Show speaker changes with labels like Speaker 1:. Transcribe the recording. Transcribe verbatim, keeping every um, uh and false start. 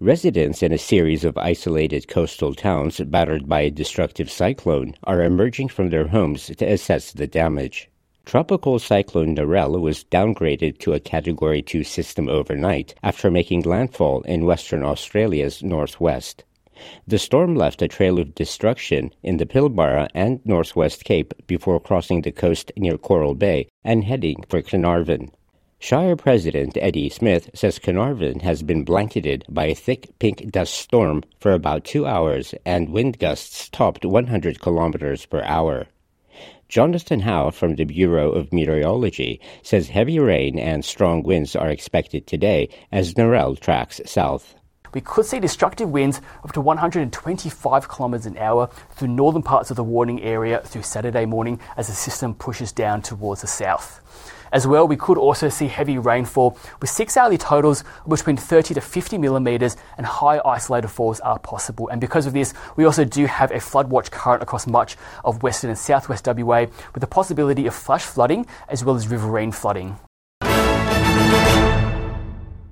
Speaker 1: Residents in a series of isolated coastal towns battered by a destructive cyclone are emerging from their homes to assess the damage. Tropical Cyclone Narelle was downgraded to a Category two system overnight after making landfall in Western Australia's northwest. The storm left a trail of destruction in the Pilbara and Northwest Cape before crossing the coast near Coral Bay and heading for Carnarvon. Shire President Eddie Smith says Carnarvon has been blanketed by a thick pink dust storm for about two hours and wind gusts topped one hundred kilometers per hour. Jonathan Howe from the Bureau of Meteorology says heavy rain and strong winds are expected today as Narelle tracks south.
Speaker 2: We could see destructive winds of up to one hundred twenty-five kilometres an hour through northern parts of the warning area through Saturday morning as the system pushes down towards the south. As well, we could also see heavy rainfall with six hourly totals of between thirty to fifty millimetres and high isolated falls are possible. And because of this, we also do have a flood watch current across much of western and southwest W A with the possibility of flash flooding as well as riverine flooding.